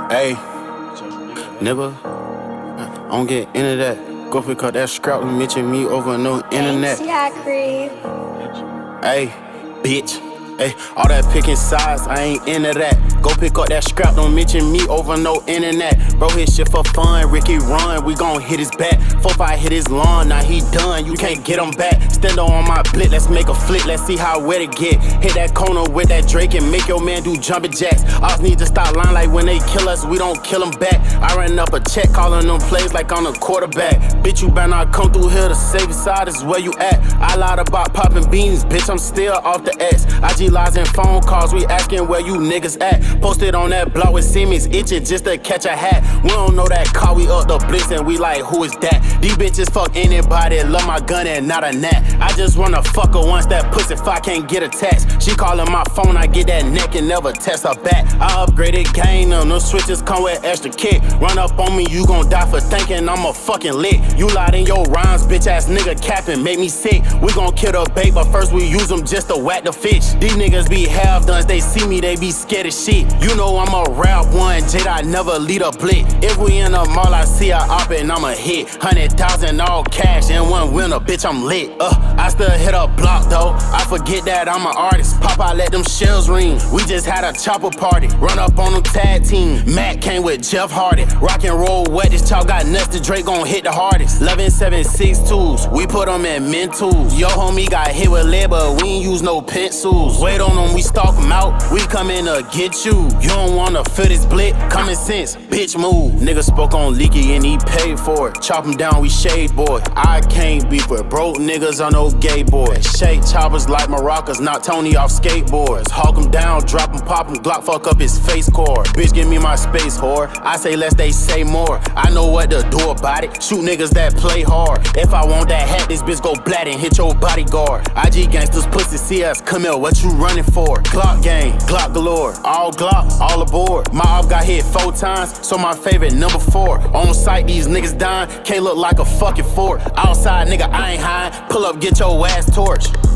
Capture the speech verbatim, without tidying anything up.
Hey, nigga, I don't get into that. Go pick up that scrap and mention me over no internet. Thanks, yeah, Hey, bitch. Hey, all that picking sides, I ain't into that. Go pick up that scrap, don't mention me over no internet. Bro, hit shit for fun, Ricky run, we gon' hit his back. Four five hit his lawn, now he done, you can't get him back. Stand on my blit, let's make a flick, let's see how wet it get. Hit that corner with that Drake and make your man do jumping jacks. Ops need to stop lying like when they kill us, we don't kill them back. I ran up a check, calling them plays like I'm a quarterback. Bitch, you better not come through here, the safest side is where you at. I lied about popping beans, bitch, I'm still off the X. I G lies and phone calls, we asking where you niggas at. Posted on that block with Siemens, itching just to catch a hat. We don't know that car, we up the blitz and we like, who is that? These bitches fuck anybody, love my gun and not a gnat. I just wanna fuck her once that pussy if I can't get a text. She callin' my phone, I get that neck and never text her back. I upgraded game, them, no switches come with extra kick. Run up on me, you gon' die for thinking I'm a fucking lick. You lied in your rhymes, bitch ass nigga capping, make me sick. We gon' kill the bait, but first we use them just to whack the fish. These niggas be half-done, they see me, they be scared as shit. You know I'm a rap one, Jade, I never lead a blick. If we in the mall, I see a op and I'm a hit. Hundred thousand all cash and one winner, bitch, I'm lit. Uh, I still hit a block though, I forget that I'm an artist. Pop out, let them shells ring. We just had a chopper party, run up on them tag team. Matt came with Jeff Hardy, rock and roll wet, this chalk got nuts, the Drake gon' hit the hardest. eleven seven six twos, we put them in mentals. Yo homie got hit with lead, but we ain't use no pencils. Wait on them, we stalk them out, we come in to get you. You don't wanna feel this blick, common sense, bitch move. Nigga spoke on Leaky and he paid for it. Chop him down, we shade boy. I can't beef with broke niggas on no gay boys. Shake choppers like maracas, not Tony off skateboards. Hawk him down, drop him, pop him, Glock fuck up his face core. Bitch give me my space whore, I say less, they say more. I know what to do about it, shoot niggas that play hard. If I want that hat, this bitch go blat and hit your bodyguard. I G gangsters pussy see us, come here, what you running for? Glock gang, Glock galore, all Glock, all aboard. My op got hit four times, so my favorite number four. On site, these niggas dying, can't look like a fucking fort. Outside, nigga, I ain't high, pull up, get your ass torched.